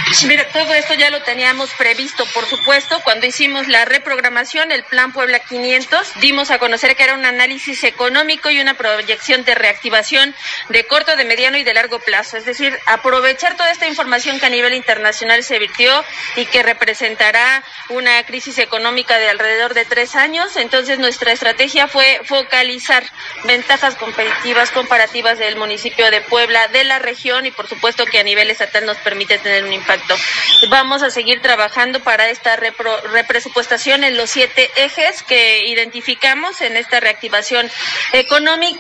Mira, todo esto ya lo teníamos previsto, por supuesto, cuando hicimos la reprogramación, el Plan Puebla 500, dimos a conocer que era un análisis económico y una proyección de reactivación de corto, de mediano y de largo plazo, es decir, aprovechar toda esta información que a nivel internacional se virtió y que representará una crisis económica de alrededor de 3 años. Entonces nuestra estrategia fue focalizar ventajas competitivas, comparativas del municipio de Puebla, de la región y por supuesto que a nivel estatal nos permite tener un impacto. Vamos a seguir trabajando para esta represupuestación en los 7 ejes que identificamos en esta reactivación económica.